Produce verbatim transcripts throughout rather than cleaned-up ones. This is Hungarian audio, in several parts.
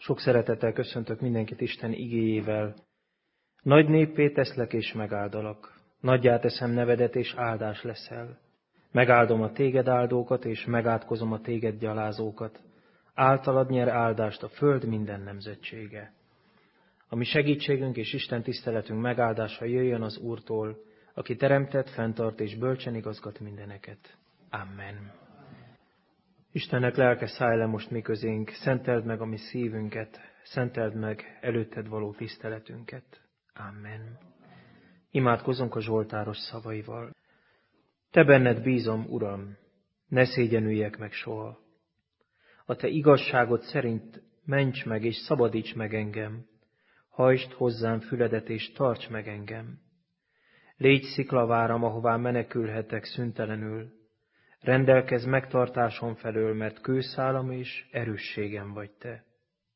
Sok szeretettel köszöntök mindenkit Isten igéjével. Nagy néppé teszlek és megáldalak. Nagyjá teszem nevedet és áldás leszel. Megáldom a téged áldókat és megátkozom a téged gyalázókat. Általad nyer áldást a föld minden nemzetsége. A mi segítségünk és Isten tiszteletünk megáldása jöjjön az Úrtól, aki teremtett, fenntart és bölcsen igazgat mindeneket. Amen. Istennek lelke, szállj le most mi közénk, szenteld meg a mi szívünket, szenteld meg előtted való tiszteletünket. Amen. Imádkozzunk a zsoltáros szavaival. Te benned bízom, Uram, ne szégyenüljek meg soha. A te igazságod szerint ments meg és szabadíts meg engem. Hajtsd hozzám füledet és tarts meg engem. Légy sziklaváram, ahová menekülhetek szüntelenül. Rendelkezz megtartásom felől, mert kőszálam és erősségem vagy te.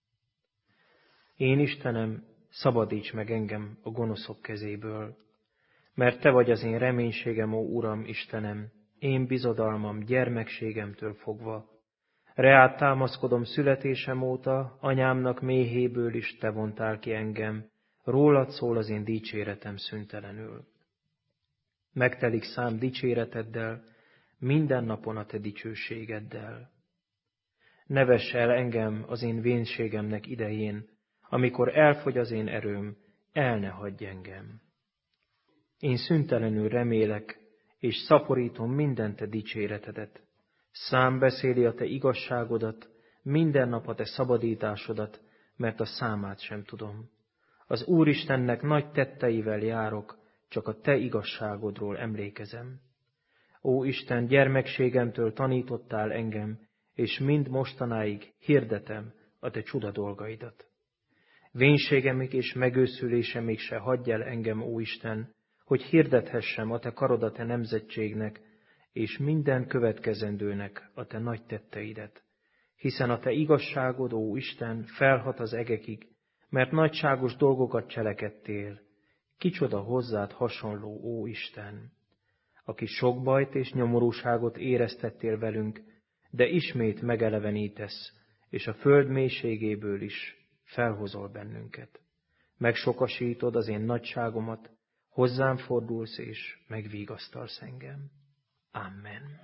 Én, Istenem, szabadíts meg engem a gonoszok kezéből, mert te vagy az én reménységem, ó Uram, Istenem, én bizodalmam gyermekségemtől fogva. Reád támaszkodom születésem óta, anyámnak méhéből is te vontál ki engem, rólad szól az én dicséretem szüntelenül. Megtelik szám dicséreteddel, minden napon a te dicsőségeddel. Ne vess el engem az én vénségemnek idején, amikor elfogy az én erőm, el ne hagyj engem. Én szüntelenül remélek, és szaporítom minden te dicséretedet. Szám beszéli a te igazságodat, minden nap a te szabadításodat, mert a számát sem tudom. Az Úristennek nagy tetteivel járok, csak a te igazságodról emlékezem. Ó Isten, gyermekségemtől tanítottál engem, és mind mostanáig hirdetem a te csuda dolgaidat. Vénségemig és megőszülésemig se hagyj el engem, ó Isten, hogy hirdethessem a te karod a te nemzetségnek, és minden következendőnek a te nagy tetteidet. Hiszen a te igazságod, ó Isten, felhat az egekig, mert nagyságos dolgokat cselekedtél. Kicsoda hozzád hasonló, ó Isten, aki sok bajt és nyomorúságot éreztettél velünk, de ismét megelevenítesz, és a föld mélységéből is felhozol bennünket. Megsokasítod az én nagyságomat, hozzám fordulsz és megvigasztalsz engem. Amen.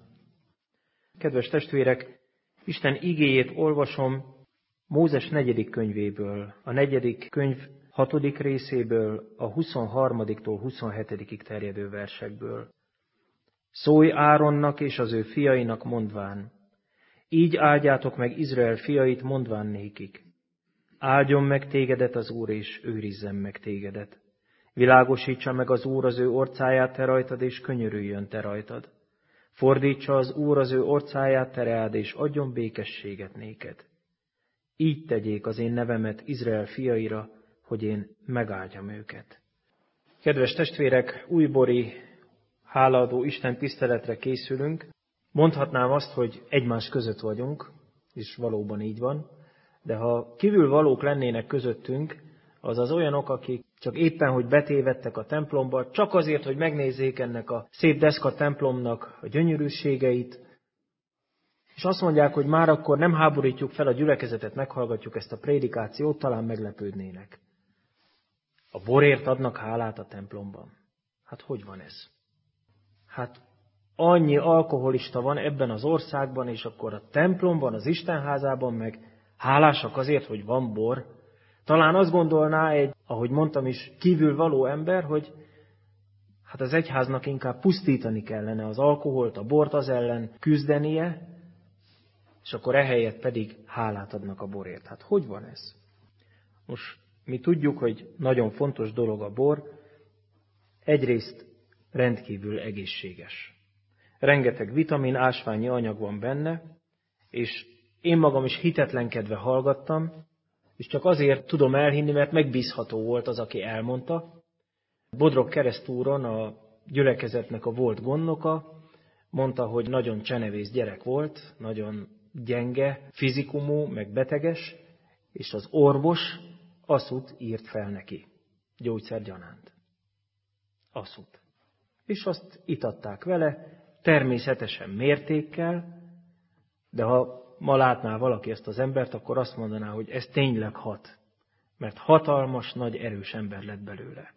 Kedves testvérek, Isten igéjét olvasom Mózes negyedik könyvéből, a negyedik könyv hatodik részéből, a huszonharmadiktól huszonhetedikig terjedő versekből. Szólj Áronnak és az ő fiainak mondván, így áldjátok meg Izrael fiait, mondván nékik. Áldjon meg tégedet az Úr, és őrizzen meg tégedet. Világosítsa meg az Úr az ő orcáját te rajtad, és könyörüljön te rajtad. Fordítsa az Úr az ő orcáját te reád, és adjon békességet néked. Így tegyék az én nevemet Izrael fiaira, hogy én megáldjam őket. Kedves testvérek, újbori hálaadó Isten tiszteletre készülünk. Mondhatnám azt, hogy egymás között vagyunk, és valóban így van, de ha kívülvalók lennének közöttünk, azaz olyanok, akik csak éppen, hogy betévedtek a templomba, csak azért, hogy megnézzék ennek a szép deszka templomnak a gyönyörűségeit, és azt mondják, hogy már akkor nem háborítjuk fel a gyülekezetet, meghallgatjuk ezt a prédikációt, talán meglepődnének. A borért adnak hálát a templomban. Hát hogy van ez? Hát annyi alkoholista van ebben az országban, és akkor a templomban, az Istenházában meg hálásak azért, hogy van bor. Talán azt gondolná egy, ahogy mondtam is, kívülvaló ember, hogy hát az egyháznak inkább pusztítani kellene az alkoholt, a bort az ellen küzdenie, és akkor ehelyett pedig hálát adnak a borért. Hát hogy van ez? Most mi tudjuk, hogy nagyon fontos dolog a bor, egyrészt rendkívül egészséges. Rengeteg vitamin, ásványi anyag van benne, és én magam is hitetlenkedve hallgattam, és csak azért tudom elhinni, mert megbízható volt az, aki elmondta. Bodrog keresztúron a gyülekezetnek a volt gondnoka mondta, hogy nagyon csenevész gyerek volt, nagyon gyenge, fizikumú, meg beteges, és az orvos aszut írt fel neki, gyógyszergyanánt. Aszut. És azt itatták vele, természetesen mértékkel, de ha ma látná valaki ezt az embert, akkor azt mondaná, hogy ez tényleg hat. Mert hatalmas, nagy, erős ember lett belőle.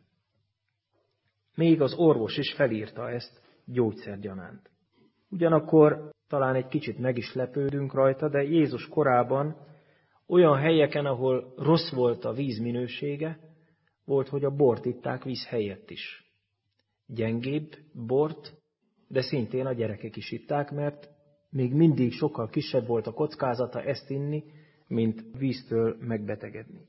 Még az orvos is felírta ezt gyógyszergyanánt. Ugyanakkor talán egy kicsit meg is lepődünk rajta, de Jézus korában olyan helyeken, ahol rossz volt a víz minősége, volt, hogy a bort itták víz helyett is. Gyengébb bort, de szintén a gyerekek is itták, mert még mindig sokkal kisebb volt a kockázata ezt inni, mint víztől megbetegedni.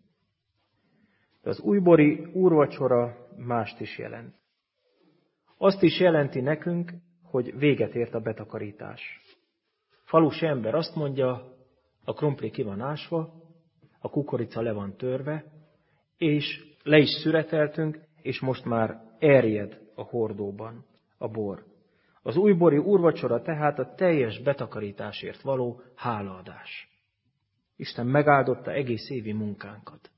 De az újbori úrvacsora mást is jelent. Azt is jelenti nekünk, hogy véget ért a betakarítás. Falusi ember azt mondja, a krumpli ki van ásva, a kukorica le van törve, és le is szüreteltünk, és most már erjed a hordóban a bor. Az újbori úrvacsora tehát a teljes betakarításért való hálaadás. Isten megáldotta egész évi munkánkat.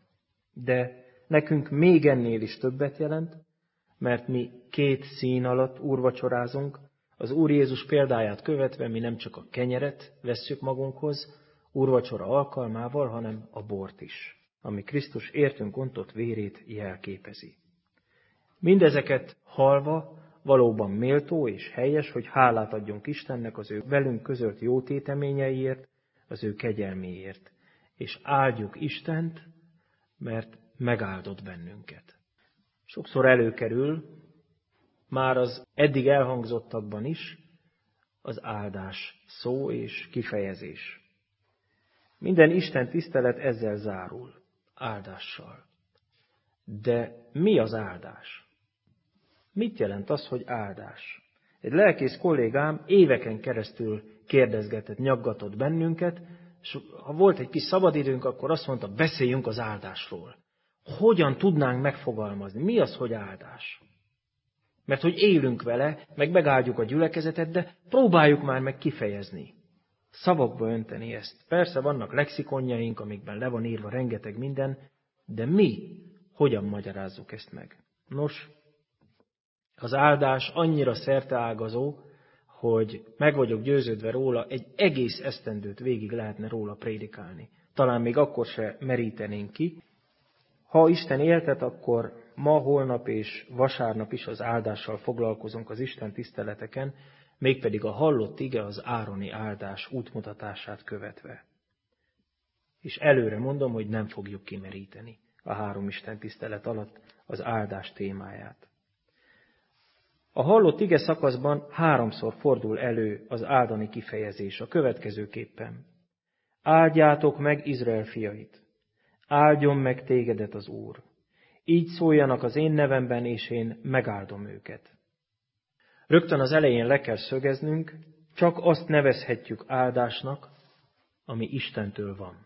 De nekünk még ennél is többet jelent, mert mi két szín alatt úrvacsorázunk, az Úr Jézus példáját követve mi nem csak a kenyeret vesszük magunkhoz, úrvacsora alkalmával, hanem a bort is, ami Krisztus értünk ontott vérét jelképezi. Mindezeket hallva valóban méltó és helyes, hogy hálát adjunk Istennek az ő velünk közölt jó téteményeiért, az ő kegyelméért, és áldjuk Istent, mert megáldott bennünket. Sokszor előkerül, már az eddig elhangzottakban is, az áldás szó és kifejezés. Minden Isten tisztelet ezzel zárul, áldással. De mi az áldás? Mit jelent az, hogy áldás? Egy lelkész kollégám éveken keresztül kérdezgetett, nyaggatott bennünket, és ha volt egy kis szabadidőnk, akkor azt mondta, beszéljünk az áldásról. Hogyan tudnánk megfogalmazni? Mi az, hogy áldás? Mert hogy élünk vele, meg megáldjuk a gyülekezetet, de próbáljuk már meg kifejezni. Szavakba önteni ezt. Persze vannak lexikonjaink, amikben le van írva rengeteg minden, de mi hogyan magyarázzuk ezt meg? Nos, az áldás annyira szerteágazó, hogy meg vagyok győződve róla, egy egész esztendőt végig lehetne róla prédikálni. Talán még akkor se merítenénk ki. Ha Isten éltet, akkor ma, holnap és vasárnap is az áldással foglalkozunk az Isten tiszteleteken, mégpedig a hallott ige az ároni áldás útmutatását követve. És előre mondom, hogy nem fogjuk kimeríteni a három Isten tisztelet alatt az áldás témáját. A hallott ige szakaszban háromszor fordul elő az áldani kifejezés a következőképpen. Áldjátok meg Izrael fiait, áldjon meg tégedet az Úr. Így szóljanak az én nevemben, és én megáldom őket. Rögtön az elején le kell szögeznünk, csak azt nevezhetjük áldásnak, ami Istentől van.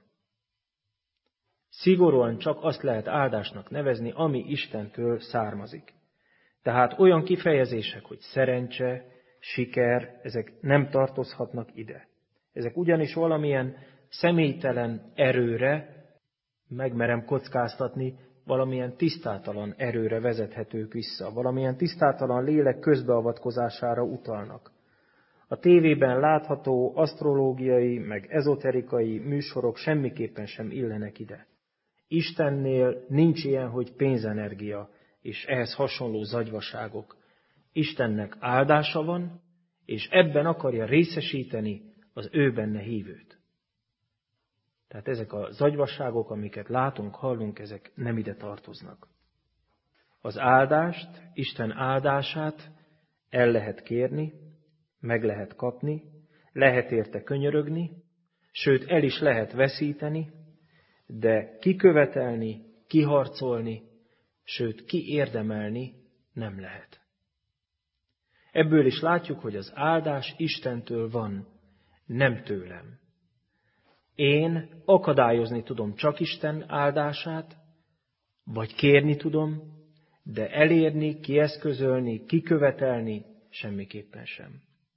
Szigorúan csak azt lehet áldásnak nevezni, ami Istentől származik. Tehát olyan kifejezések, hogy szerencse, siker, ezek nem tartozhatnak ide. Ezek ugyanis valamilyen személytelen erőre, megmerem kockáztatni, valamilyen tisztátalan erőre vezethetők vissza, valamilyen tisztátalan lélek közbeavatkozására utalnak. A tévében látható asztrológiai, meg ezoterikai műsorok semmiképpen sem illenek ide. Istennél nincs ilyen, hogy pénzenergia, és ehhez hasonló zagyvaságok. Istennek áldása van, és ebben akarja részesíteni az ő benne hívőt. Tehát ezek a zagyvasságok, amiket látunk, hallunk, ezek nem ide tartoznak. Az áldást, Isten áldását el lehet kérni, meg lehet kapni, lehet érte könyörögni, sőt el is lehet veszíteni, de kikövetelni, kiharcolni, sőt kiérdemelni nem lehet. Ebből is látjuk, hogy az áldás Istentől van, nem tőlem. Én akadályozni tudom csak Isten áldását, vagy kérni tudom, de elérni, kieszközölni, kikövetelni semmiképpen sem.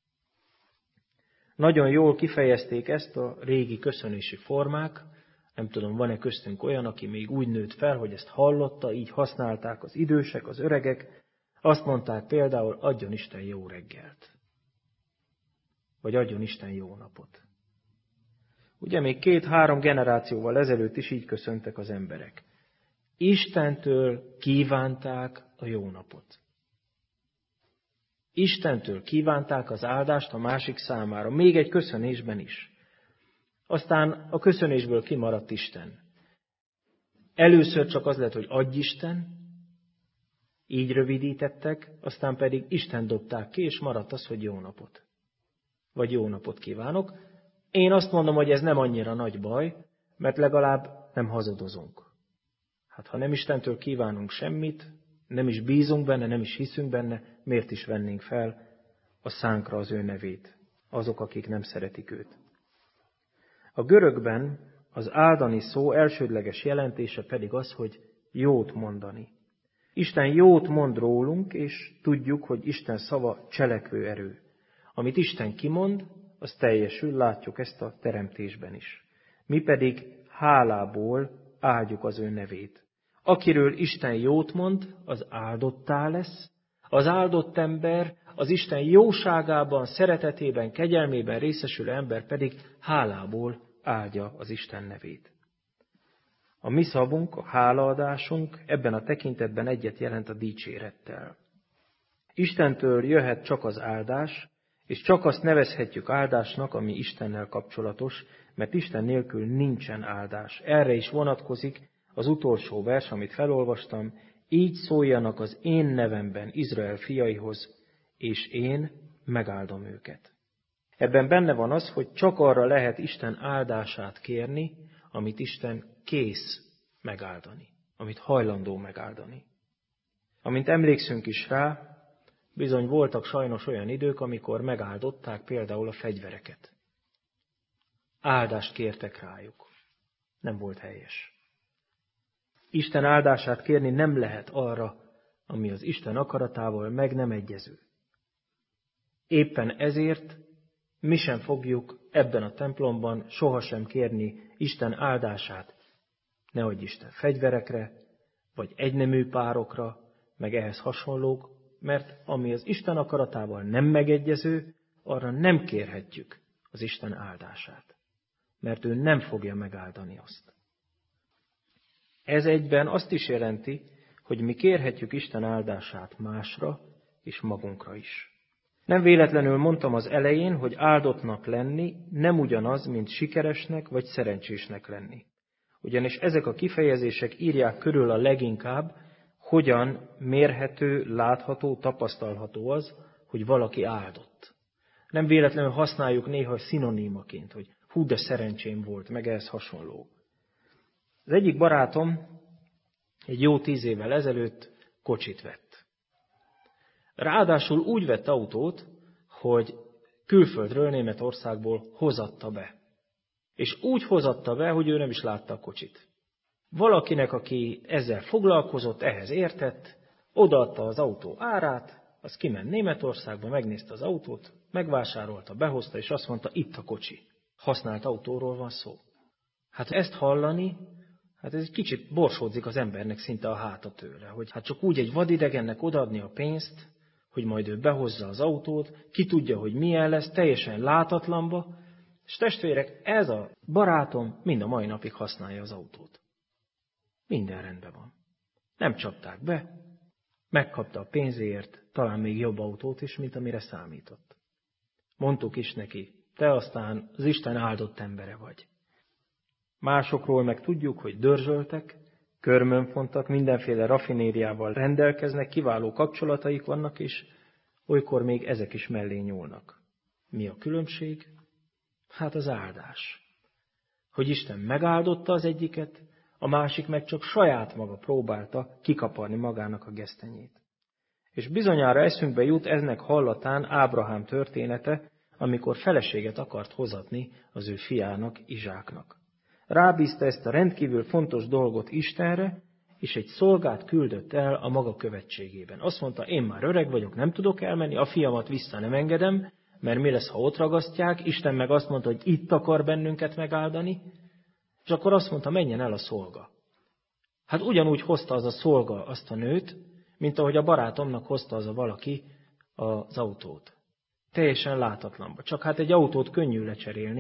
Nagyon jól kifejezték ezt a régi köszönési formák, nem tudom, van-e köztünk olyan, aki még úgy nőtt fel, hogy ezt hallotta, így használták az idősek, az öregek, azt mondták például, adjon Isten jó reggelt, vagy adjon Isten jó napot. Ugye még két-három generációval ezelőtt is így köszöntek az emberek. Istentől kívánták a jó napot. Istentől kívánták az áldást a másik számára, még egy köszönésben is. Aztán a köszönésből kimaradt Isten. Először csak az lett, hogy adj Isten, így rövidítettek, aztán pedig Isten dobták ki, és maradt az, hogy jó napot. Vagy jó napot kívánok. Én azt mondom, hogy ez nem annyira nagy baj, mert legalább nem hazudozunk. Hát ha nem Istentől kívánunk semmit, nem is bízunk benne, nem is hiszünk benne, miért is vennénk fel a szánkra az ő nevét, azok, akik nem szeretik őt. A görögben az áldani szó elsődleges jelentése pedig az, hogy jót mondani. Isten jót mond rólunk, és tudjuk, hogy Isten szava cselekvő erő. Amit Isten kimond, az teljesül, látjuk ezt a teremtésben is. Mi pedig hálából áldjuk az ő nevét. Akiről Isten jót mond, az áldottá lesz, az áldott ember, az Isten jóságában, szeretetében, kegyelmében részesülő ember pedig hálából áldja az Isten nevét. A mi szavunk, a hálaadásunk ebben a tekintetben egyet jelent a dicsérettel. Istentől jöhet csak az áldás, és csak azt nevezhetjük áldásnak, ami Istennel kapcsolatos, mert Isten nélkül nincsen áldás. Erre is vonatkozik az utolsó vers, amit felolvastam, így szóljanak az én nevemben Izrael fiaihoz, és én megáldom őket. Ebben benne van az, hogy csak arra lehet Isten áldását kérni, amit Isten kész megáldani, amit hajlandó megáldani. Amint emlékszünk is rá, bizony voltak sajnos olyan idők, amikor megáldották például a fegyvereket. Áldást kértek rájuk. Nem volt helyes. Isten áldását kérni nem lehet arra, ami az Isten akaratával meg nem egyező. Éppen ezért mi sem fogjuk ebben a templomban sohasem kérni Isten áldását, ne adj Isten fegyverekre, vagy egynemű párokra, meg ehhez hasonlók, mert ami az Isten akaratával nem megegyező, arra nem kérhetjük az Isten áldását, mert ő nem fogja megáldani azt. Ez egyben azt is jelenti, hogy mi kérhetjük Isten áldását másra és magunkra is. Nem véletlenül mondtam az elején, hogy áldottnak lenni nem ugyanaz, mint sikeresnek vagy szerencsésnek lenni. Ugyanis ezek a kifejezések írják körül a leginkább, hogyan mérhető, látható, tapasztalható az, hogy valaki áldott. Nem véletlenül használjuk néha szinonimaként, hogy hú, de szerencsém volt, meg ehhez hasonló. Az egyik barátom egy jó tíz évvel ezelőtt kocsit vett. Ráadásul úgy vett autót, hogy külföldről, Németországból hozatta be. És úgy hozatta be, hogy ő nem is látta a kocsit. Valakinek, aki ezzel foglalkozott, ehhez értett, odaadta az autó árát, az kiment Németországba, megnézte az autót, megvásárolta, behozta, és azt mondta, itt a kocsi. Használt autóról van szó. Hát ezt hallani, hát ez egy kicsit borsódzik az embernek szinte a háta tőle, hogy hát csak úgy egy vadidegennek odaadni a pénzt, hogy majd ő behozza az autót, ki tudja, hogy milyen lesz, teljesen látatlanba, és testvérek, ez a barátom mind a mai napig használja az autót. Minden rendben van. Nem csapták be, megkapta a pénzért, talán még jobb autót is, mint amire számított. Mondtuk is neki, te aztán az Isten áldott embere vagy. Másokról meg tudjuk, hogy dörzsöltek, körmönfontak, mindenféle raffinériával rendelkeznek, kiváló kapcsolataik vannak, és olykor még ezek is mellé nyúlnak. Mi a különbség? Hát az áldás. Hogy Isten megáldotta az egyiket, a másik meg csak saját maga próbálta kikaparni magának a gesztenyét. És bizonyára eszünkbe jut eznek hallatán Ábrahám története, amikor feleséget akart hozatni az ő fiának, Izsáknak. Rábízta ezt a rendkívül fontos dolgot Istenre, és egy szolgát küldött el a maga követségében. Azt mondta, én már öreg vagyok, nem tudok elmenni, a fiamat vissza nem engedem, mert mi lesz, ha ott ragasztják, Isten meg azt mondta, hogy itt akar bennünket megáldani, és akkor azt mondta, menjen el a szolga. Hát ugyanúgy hozta az a szolga azt a nőt, mint ahogy a barátomnak hozta az a valaki az autót. Teljesen látatlanba. Csak hát egy autót könnyű lecserélni,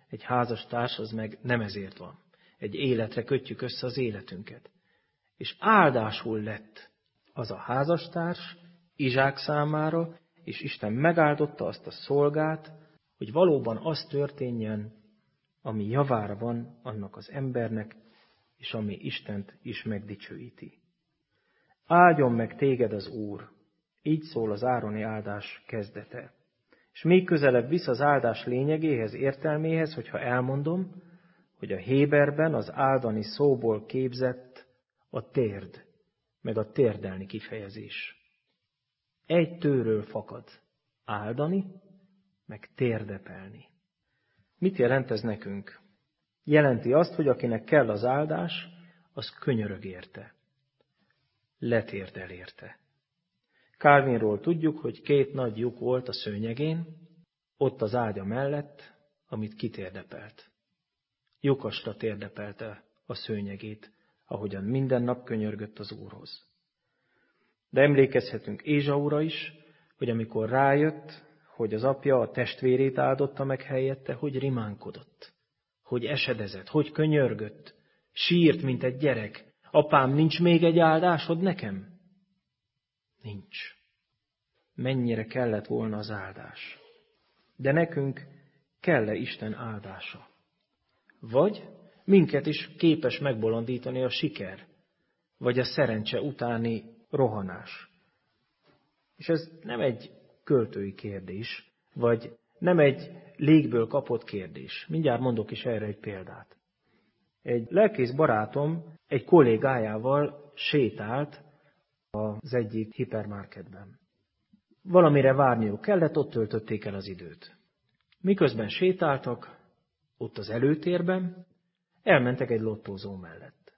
Egy házastárs az meg nem ezért van. Egy életre kötjük össze az életünket. És áldásul lett az a házastárs Izsák számára, és Isten megáldotta azt a szolgát, hogy valóban az történjen, ami javára van annak az embernek, és ami Istent is megdicsőíti. Áldjon meg téged az Úr, így szól az ároni áldás kezdete. És még közelebb visz az áldás lényegéhez, értelméhez, hogyha elmondom, hogy a héberben az áldani szóból képzett a térd, meg a térdelni kifejezés. Egy tőről fakad áldani, meg térdepelni. Mit jelent ez nekünk? Jelenti azt, hogy akinek kell az áldás, az könyörög érte. Letérdel érte. Calvinról tudjuk, hogy két nagy lyuk volt a szőnyegén, ott az ágya mellett, amit kitérdepelt. Lyukasra térdepelte a szőnyegét, ahogyan minden nap könyörgött az Úrhoz. De emlékezhetünk Ézsaura is, hogy amikor rájött, hogy az apja a testvérét áldotta meg helyette, hogy rimánkodott, hogy esedezett, hogy könyörgött, sírt, mint egy gyerek. Apám, nincs még egy áldásod nekem? Nincs. Mennyire kellett volna az áldás. De nekünk kell-e Isten áldása? Vagy minket is képes megbolondítani a siker, vagy a szerencse utáni rohanás. És ez nem egy költői kérdés, vagy nem egy légből kapott kérdés. Mindjárt mondok is erre egy példát. Egy lelkész barátom egy kollégájával sétált az egyik hipermarketben. Valamire várniuk kellett, ott töltötték el az időt. Miközben sétáltak, ott az előtérben, elmentek egy lottózó mellett.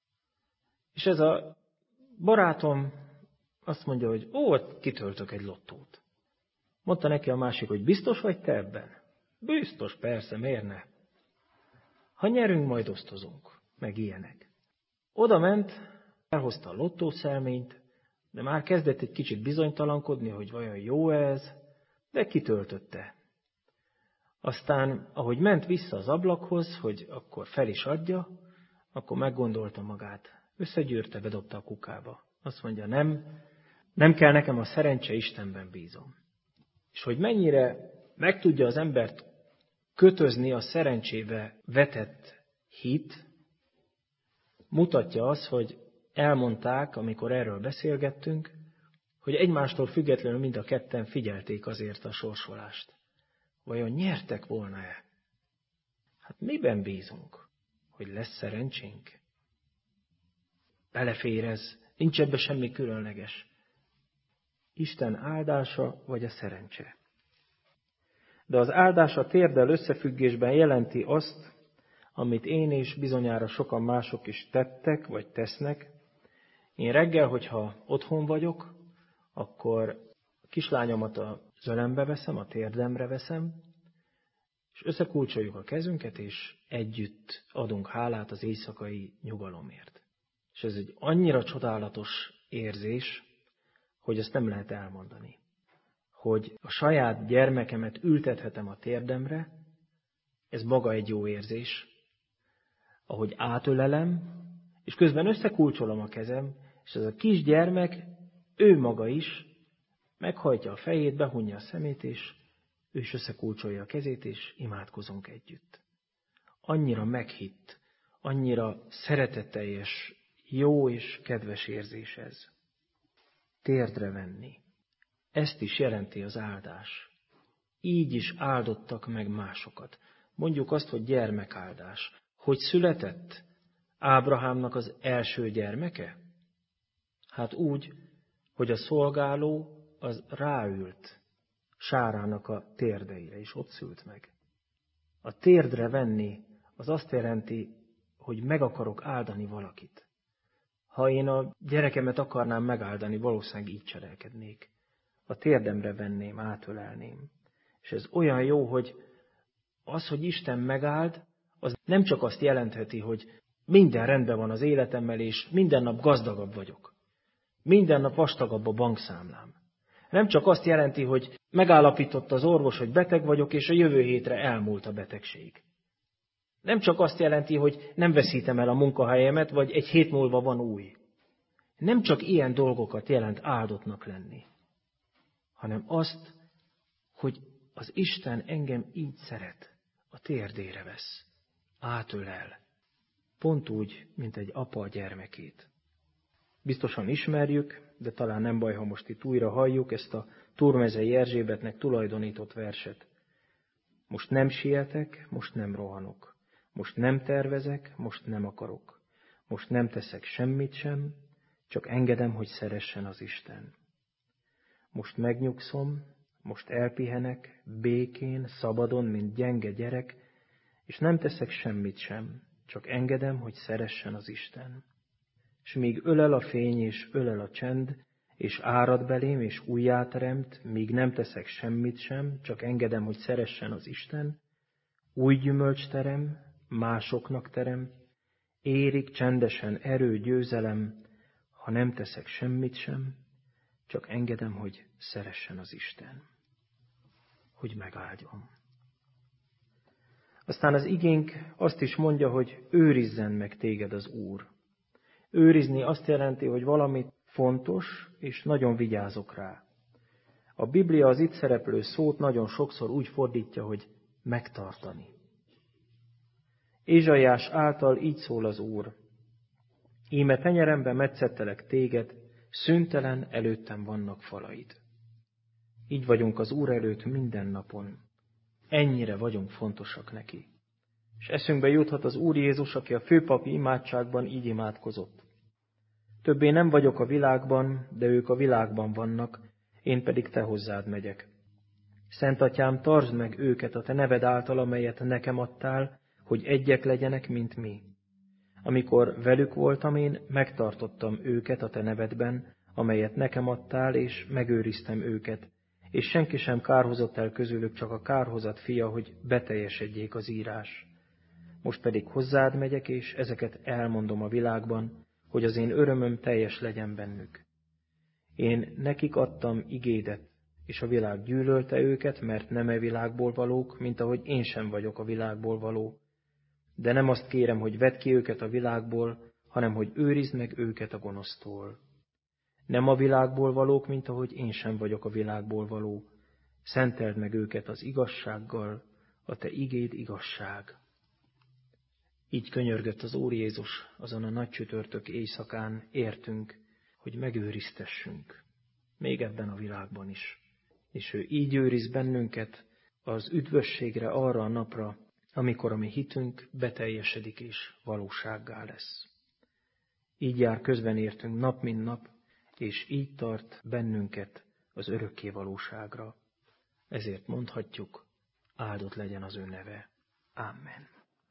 És ez a barátom azt mondja, hogy ó, kitöltök egy lottót. Mondta neki a másik, hogy biztos vagy te ebben? Biztos, persze, miért ne? Ha nyerünk, majd osztozunk, meg ilyenek. Oda ment, elhozta a lottószelményt, de már kezdett egy kicsit bizonytalankodni, hogy vajon jó ez, de kitöltötte. Aztán, ahogy ment vissza az ablakhoz, hogy akkor fel is adja, akkor meggondolta magát. Összegyűrte, bedobta a kukába. Azt mondja, nem, nem kell nekem a szerencse, Istenben bízom. És hogy mennyire meg tudja az embert kötözni a szerencsébe vetett hit, mutatja az, hogy elmondták, amikor erről beszélgettünk, hogy egymástól függetlenül mind a ketten figyelték azért a sorsolást. Vajon nyertek volna-e? Hát miben bízunk? Hogy lesz szerencsénk? Belefér ez, nincs ebbe semmi különleges. Isten áldása vagy a szerencse. De az áldás a térddel összefüggésben jelenti azt, amit én és bizonyára sokan mások is tettek, vagy tesznek. Én reggel, hogyha otthon vagyok, akkor a kislányomat a zölembe veszem, a térdemre veszem, és összekulcsoljuk a kezünket, és együtt adunk hálát az éjszakai nyugalomért. És ez egy annyira csodálatos érzés, hogy ezt nem lehet elmondani. Hogy a saját gyermekemet ültethetem a térdemre, ez maga egy jó érzés. Ahogy átölelem, és közben összekulcsolom a kezem, és ez a kis gyermek, ő maga is meghajtja a fejét, behunja a szemét, és ő is összekulcsolja a kezét, és imádkozunk együtt. Annyira meghitt, annyira szeretetteljes, jó és kedves érzés ez. Térdre venni. Ezt is jelenti az áldás. Így is áldottak meg másokat. Mondjuk azt, hogy gyermekáldás. Hogy született Ábrahámnak az első gyermeke? Hát úgy, hogy a szolgáló az ráült Sárának a térdeire, és ott szült meg. A térdre venni az azt jelenti, hogy meg akarok áldani valakit. Ha én a gyerekemet akarnám megáldani, valószínűleg így cselekednék. A térdemre venném, átölelném. És ez olyan jó, hogy az, hogy Isten megáld, az nem csak azt jelentheti, hogy minden rendben van az életemmel, és minden nap gazdagabb vagyok. Minden nap vastagabb a bankszámlám. Nem csak azt jelenti, hogy megállapította az orvos, hogy beteg vagyok, és a jövő hétre elmúlt a betegség. Nem csak azt jelenti, hogy nem veszítem el a munkahelyemet, vagy egy hét múlva van új. Nem csak ilyen dolgokat jelent áldottnak lenni, hanem azt, hogy az Isten engem így szeret, a térdére vesz, átölel. Pont úgy, mint egy apa a gyermekét. Biztosan ismerjük, de talán nem baj, ha most itt újra halljuk ezt a Turmezei Erzsébetnek tulajdonított verset. Most nem sietek, most nem rohanok. Most nem tervezek, most nem akarok. Most nem teszek semmit sem, csak engedem, hogy szeressen az Isten. Most megnyugszom, most elpihenek, békén, szabadon, mint gyenge gyerek, és nem teszek semmit sem, csak engedem, hogy szeressen az Isten. És míg ölel a fény, és ölel a csend, és árad belém, és újjáteremt, míg nem teszek semmit sem, csak engedem, hogy szeressen az Isten, új gyümölcs terem, másoknak terem, érik csendesen erő, győzelem, ha nem teszek semmit sem, csak engedem, hogy szeressen az Isten. Hogy megáldjam. Aztán az igénk azt is mondja, hogy őrizzen meg téged az Úr. Őrizni azt jelenti, hogy valamit fontos, és nagyon vigyázok rá. A Biblia az itt szereplő szót nagyon sokszor úgy fordítja, hogy megtartani. Ézsaiás által így szól az Úr. Íme tenyerembe metszettelek téged, szüntelen előttem vannak falaid. Így vagyunk az Úr előtt minden napon. Ennyire vagyunk fontosak neki. És eszünkbe juthat az Úr Jézus, aki a főpapi imádságban így imádkozott. Többé nem vagyok a világban, de ők a világban vannak, én pedig te hozzád megyek. Szent Atyám, tartsd meg őket a te neved által, amelyet nekem adtál, hogy egyek legyenek, mint mi. Amikor velük voltam én, megtartottam őket a te nevedben, amelyet nekem adtál, és megőriztem őket, és senki sem kárhozott el közülük, csak a kárhozat fia, hogy beteljesedjék az írás. Most pedig hozzád megyek, és ezeket elmondom a világban, hogy az én örömöm teljes legyen bennük. Én nekik adtam igédet, és a világ gyűlölte őket, mert nem e világból valók, mint ahogy én sem vagyok a világból való. De nem azt kérem, hogy vedd ki őket a világból, hanem hogy őrizd meg őket a gonosztól. Nem a világból valók, mint ahogy én sem vagyok a világból való. Szenteld meg őket az igazsággal, a te igéd igazság. Így könyörgött az Úr Jézus azon a nagy csütörtök éjszakán értünk, hogy megőriztessünk, még ebben a világban is. És ő így őriz bennünket az üdvösségre, arra a napra, amikor a mi hitünk beteljesedik és valósággá lesz. Így jár közben értünk nap mint nap, és így tart bennünket az örökké valóságra. Ezért mondhatjuk, áldott legyen az ő neve. Amen.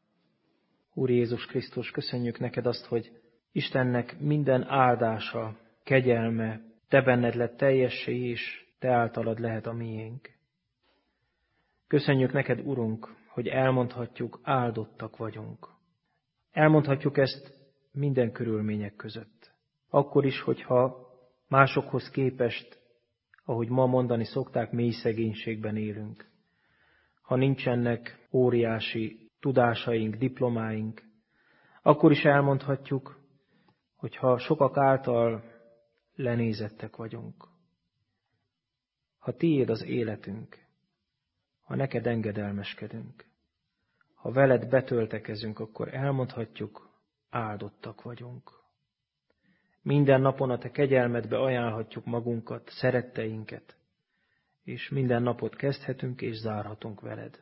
Úr Jézus Krisztus, köszönjük neked azt, hogy Istennek minden áldása, kegyelme, te benned lett teljessé, és te általad lehet a miénk. Köszönjük neked, Urunk, hogy elmondhatjuk, áldottak vagyunk. Elmondhatjuk ezt minden körülmények között. Akkor is, hogyha másokhoz képest, ahogy ma mondani szokták, mély szegénységben élünk. Ha nincsenek óriási tudásaink, diplomáink, akkor is elmondhatjuk, hogy ha sokak által lenézettek vagyunk. Ha tiéd az életünk, ha neked engedelmeskedünk, ha veled betöltekezünk, akkor elmondhatjuk, áldottak vagyunk. Minden napon a te kegyelmedbe ajánlhatjuk magunkat, szeretteinket, és minden napot kezdhetünk és zárhatunk veled.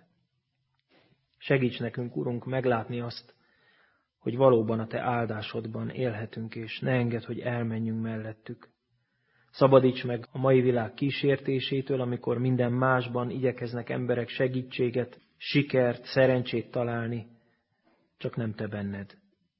Segíts nekünk, Urunk, meglátni azt, hogy valóban a te áldásodban élhetünk, és ne engedd, hogy elmenjünk mellettük. Szabadíts meg a mai világ kísértésétől, amikor minden másban igyekeznek emberek segítséget, sikert, szerencsét találni, csak nem te benned.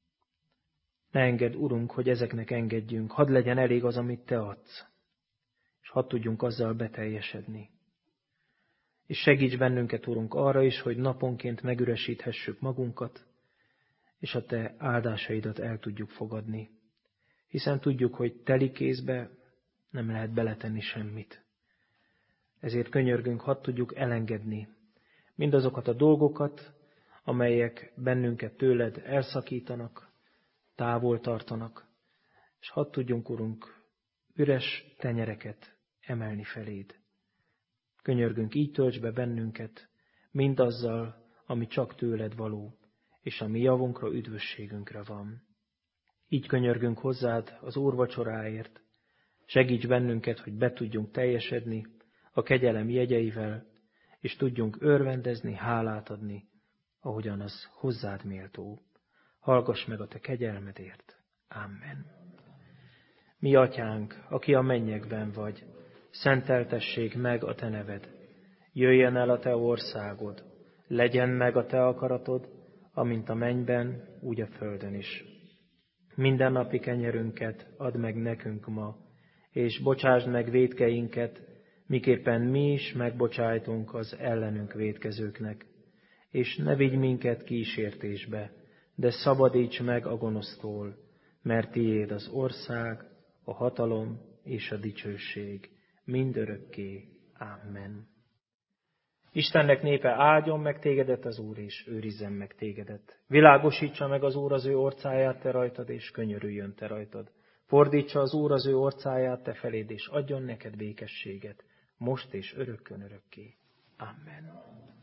Ne engedd, Urunk, hogy ezeknek engedjünk, hadd legyen elég az, amit te adsz, és hadd tudjunk azzal beteljesedni. És segíts bennünket, Urunk, arra is, hogy naponként megüresíthessük magunkat, és a te áldásaidat el tudjuk fogadni. Hiszen tudjuk, hogy teli kézbe nem lehet beletenni semmit. Ezért könyörgünk, hadd tudjuk elengedni mindazokat a dolgokat, amelyek bennünket tőled elszakítanak, távol tartanak, és hadd tudjunk, Urunk, üres tenyereket emelni feléd. Könyörgünk, így tölts be bennünket mindazzal, ami csak tőled való, és ami javunkra, üdvösségünkre van. Így könyörgünk hozzád az úrvacsoráért, segíts bennünket, hogy be tudjunk teljesedni a kegyelem jegyeivel, és tudjunk örvendezni, hálát adni, ahogyan az hozzád méltó. Hallgass meg a te kegyelmedért. Amen. Mi atyánk, aki a mennyekben vagy, szenteltessék meg a te neved. Jöjjön el a te országod, legyen meg a te akaratod, amint a mennyben, úgy a földön is. Mindennapi kenyerünket add meg nekünk ma, és bocsásd meg vétkeinket, miképpen mi is megbocsájtunk az ellenünk vétkezőknek. És ne vigy minket kísértésbe, de szabadíts meg a gonosztól, mert tiéd az ország, a hatalom és a dicsőség mindörökké. Amen. Istennek népe, áldjon meg tégedet az Úr, és őrizzen meg tégedet. Világosítsa meg az Úr az ő orcáját te rajtad, és könyörüljön te rajtad. Fordítsa az Úr az ő orcáját te feléd, és adjon neked békességet, most és örökkön örökké. Amen.